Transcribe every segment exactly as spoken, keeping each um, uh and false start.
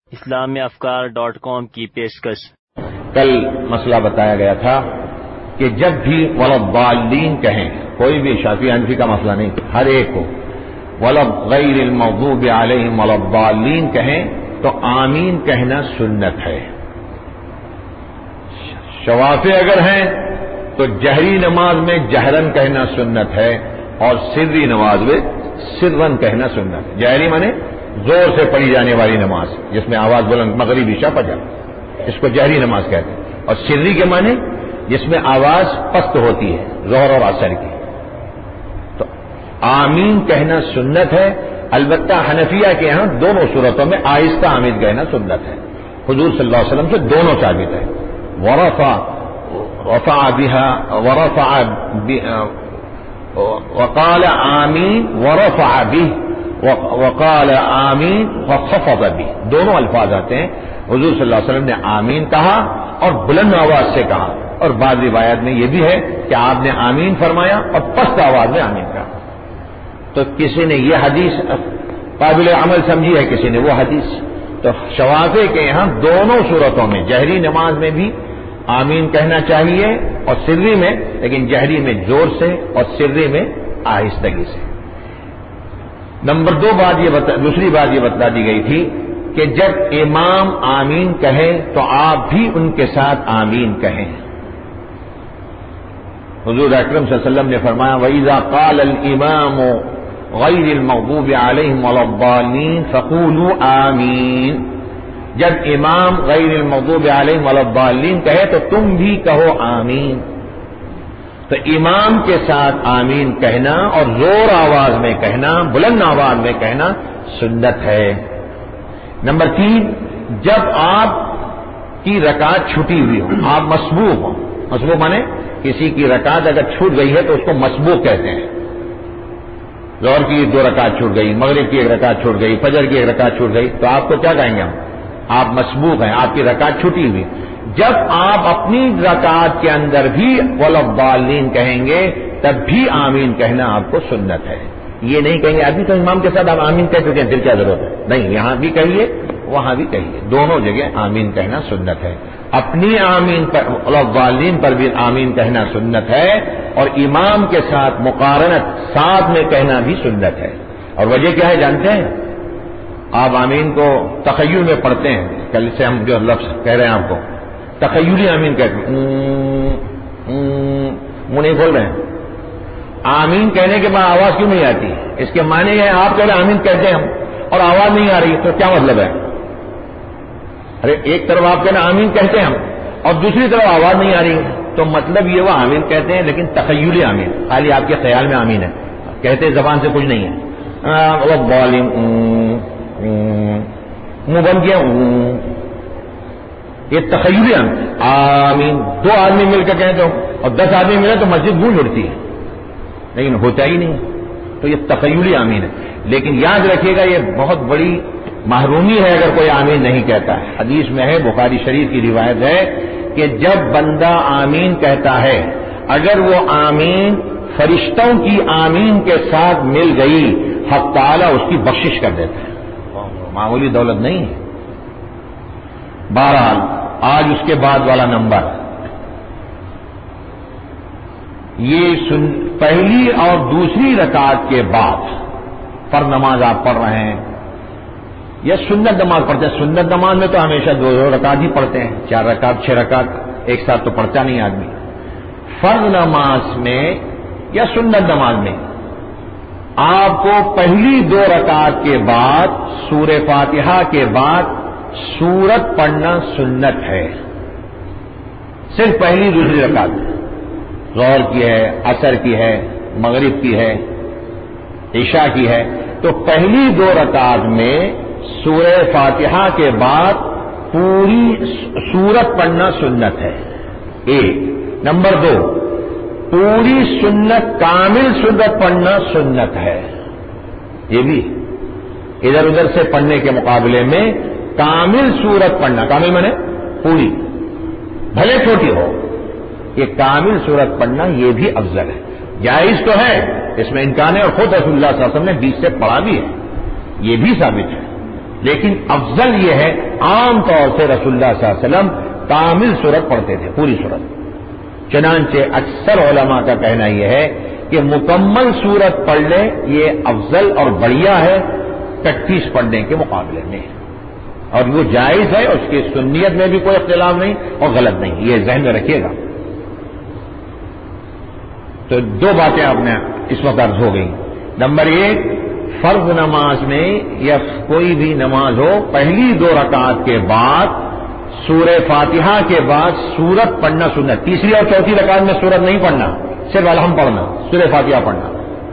اسلامی افکار dot com کی پیشکش۔ کل مسئلہ بتایا گیا تھا کہ جب بھی ولضالین کہیں، کوئی بھی شافعی حنفی کا مسئلہ نہیں، ہر ایک کو ولض غیر المغضوب علیہم ولضالین کہیں تو آمین کہنا سنت ہے۔ شوافع اگر ہیں تو جہری نماز میں جہرن کہنا سنت ہے اور سری نماز میں سرن کہنا سنت ہے۔ جہری مانے زور سے پڑھی جانے والی نماز جس میں آواز بلند، مغرب عشاء فجر، اس کو جہری نماز کہتے ہیں، اور سری کے معنی جس میں آواز پست ہوتی ہے، ظہر اور عصر کی۔ تو آمین کہنا سنت ہے، البتہ حنفیہ کے ہاں دونوں صورتوں میں آہستہ آمین کہنا سنت ہے۔ حضور صلی اللہ علیہ وسلم سے دونوں ثابت ہے۔ ورفع رفع بها ورفع وقال آمین ورفع به وقال آمین وخفض به، دونوں الفاظ آتے ہیں۔ حضور صلی اللہ علیہ وسلم نے آمین کہا اور بلند آواز سے کہا، اور بعض روایات میں یہ بھی ہے کہ آپ نے آمین فرمایا اور پست آواز میں آمین کہا۔ تو کسی نے یہ حدیث قابل عمل سمجھی ہے، کسی نے وہ حدیث۔ تو شوافع کے یہاں دونوں صورتوں میں جہری نماز میں بھی آمین کہنا چاہیے اور سری میں، لیکن جہری میں زور سے اور سری میں آہستگی سے۔ نمبر دو بات یہ بتا دوسری بات یہ بتا دی گئی تھی کہ جب امام آمین کہیں تو آپ بھی ان کے ساتھ آمین کہیں۔ حضور اکرم صلی اللہ علیہ وسلم نے فرمایا وَإِذَا قَالَ الْإِمَامُ غَيْرِ الْمَغْضُوبِ عَلَيْهِمْ وَلَا الضَّالِّينَ فَقُولُوا آمین، جب امام غیر المغضوب علیہم ولا الضالین کہے تو تم بھی کہو آمین۔ تو امام کے ساتھ آمین کہنا اور زور آواز میں کہنا، بلند آواز میں کہنا سنت ہے۔ نمبر تین، جب آپ کی رکعت چھٹی ہوئی ہو، آپ مسبوق ہو، مسبوق مانے کسی کی رکعت اگر چھوٹ گئی ہے تو اس کو مسبوق کہتے ہیں۔ ظہر کی دو رکعت چھوٹ گئی، مغرب کی ایک رکعت چھوٹ گئی، فجر کی ایک رکعت چھوٹ گئی، تو آپ کو کیا کہیں گے ہم؟ آپ مسبوق ہیں، آپ کی رکعت چھٹی ہوئی۔ جب آپ اپنی رکعت کے اندر بھی ولضالین کہیں گے تب بھی آمین کہنا آپ کو سنت ہے۔ یہ نہیں کہیں گے ابھی تو امام کے ساتھ آپ آمین کہہ چکے ہیں، پھر کیا ضرورت ہے؟ نہیں، یہاں بھی کہیے وہاں بھی کہیے، دونوں جگہ آمین کہنا سنت ہے۔ اپنی آمین پر ولضالین پر بھی آمین کہنا سنت ہے، اور امام کے ساتھ مقارنت ساتھ میں کہنا بھی سنت ہے۔ اور وجہ کیا ہے جانتے ہیں؟ آپ آمین کو تخیل میں پڑھتے ہیں، کل سے ہم جو لفظ کہہ رہے ہیں آپ کو تخیلی آمین کہتے ہیں، منہ نہیں کھول رہے ہیں۔ آمین کہنے کے بعد آواز کیوں نہیں آتی؟ اس کے معنی ہے آپ کہہ رہے آمین کہتے ہیں ہم اور آواز نہیں آ رہی، تو کیا مطلب ہے؟ ارے ایک طرف آپ کہہ رہے آمین کہتے ہیں ہم اور دوسری طرف آواز نہیں آ رہی، تو مطلب یہ وہ آمین کہتے ہیں لیکن تخیلی آمین، خالی آپ کے خیال میں آمین ہے، کہتے زبان سے کچھ نہیں ہے۔ منہ بند کیا، یہ تخیلی آمین دو آدمی مل کر کہیں تو اور دس آدمی ملے تو مسجد گونج اڑتی ہے، لیکن ہوتا ہی نہیں، تو یہ تخیلی آمین ہے۔ لیکن یاد رکھیے گا یہ بہت بڑی محرومی ہے اگر کوئی آمین نہیں کہتا ہے۔ حدیث میں ہے، بخاری شریف کی روایت ہے کہ جب بندہ آمین کہتا ہے، اگر وہ آمین فرشتوں کی آمین کے ساتھ مل گئی، حق تعالیٰ اس کی بخشش کر دیتا ہے، معمولی دولت نہیں ہے۔ بہرحال آج اس کے بعد والا نمبر، یہ سن پہلی اور دوسری رکعت کے بعد پر نماز آپ پڑھ رہے ہیں یا سنت نماز پڑھتے ہیں؟ سنت نماز میں تو ہمیشہ دو دو رکعت ہی پڑھتے ہیں، چار رکعت چھ رکعت ایک ساتھ تو پڑھتا نہیں آدمی۔ فرض نماز میں یا سنت نماز میں آپ کو پہلی دو رکعت کے بعد سورہ فاتحہ کے بعد سورت پڑھنا سنت ہے، صرف پہلی دوسری رکعت، ظہر کی ہے، عصر کی ہے، مغرب کی ہے، عشاء کی ہے، تو پہلی دو رکعت میں سورہ فاتحہ کے بعد پوری سورت پڑھنا سنت ہے، ایک۔ نمبر دو، پوری سنت کامل سورت پڑھنا سنت ہے، یہ بھی ادھر ادھر سے پڑھنے کے مقابلے میں کامل سورت پڑھنا، کامل مانے پوری، بھلے چھوٹی ہو، یہ کامل سورت پڑھنا یہ بھی افضل ہے۔ جائز تو ہے، اس میں امکان ہے، اور خود رسول اللہ صلی اللہ علیہ وسلم نے بیس سے پڑھا بھی ہے، یہ بھی ثابت ہے لیکن افضل یہ ہے عام طور سے رسول اللہ صلی اللہ علیہ وسلم کامل سورت پڑھتے تھے، پوری سورت. چنانچہ اکثر علماء کا کہنا یہ ہے کہ مکمل سورت پڑھ لے یہ افضل اور بڑھیا ہے پریکٹس پڑھنے کے مقابلے میں، اور وہ جائز ہے، اس کی سنیت میں بھی کوئی اختلاف نہیں اور غلط نہیں، یہ ذہن میں رکھیے گا. تو دو باتیں آپ نے اس وقت عرض ہو گئی. نمبر ایک، فرض نماز میں یا کوئی بھی نماز ہو پہلی دو رکعات کے بعد سورہ فاتحہ کے بعد سورت پڑھنا سنت. تیسری اور چوتھی رکعت میں سورت نہیں پڑھنا، صرف الحمد پڑھنا، سورہ فاتحہ پڑھنا.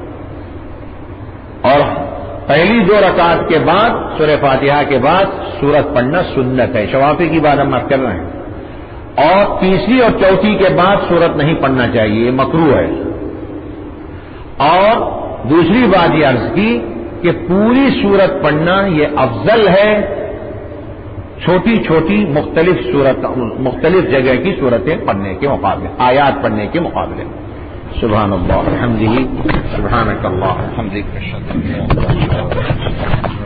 اور پہلی دو رکعت کے بعد سورہ فاتحہ کے بعد سورت پڑھنا سنت ہے. شوافی کی بات ہم آپ کر رہے ہیں. اور تیسری اور چوتھی کے بعد سورت نہیں پڑھنا چاہیے، یہ مکروہ ہے. اور دوسری بات یہ عرض کی کہ پوری سورت پڑھنا یہ افضل ہے چھوٹی چھوٹی مختلف صورت مختلف جگہ کی صورتیں پڑھنے کے مقابلے، آیات پڑھنے کے مقابلے. سبحان اللہ الحمدہ سبحانک اللہ الحمدہ.